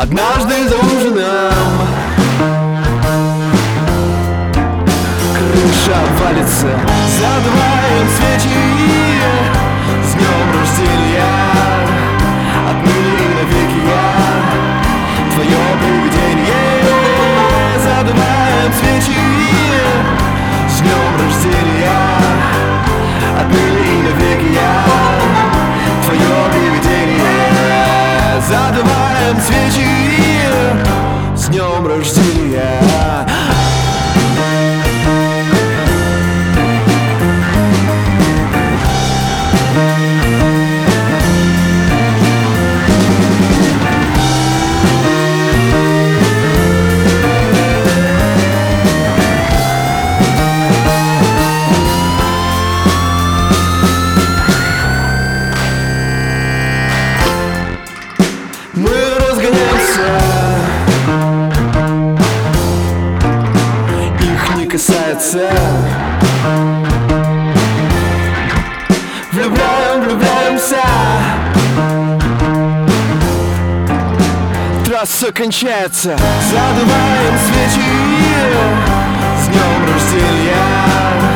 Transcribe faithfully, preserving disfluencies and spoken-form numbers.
Однажды за ужином крыша валится, задуваем свечи. С днем рождения, отныне и навеки я твое привидение. Задуваем свечи. С днем рождения, отныне и навеки я твое привидение. Задуваем свечи. С днем рождения. Мы разгоняемся, их не касается. Влюбляем, влюбляемся. Трасса кончается, задуваем свечи. С днем рождения.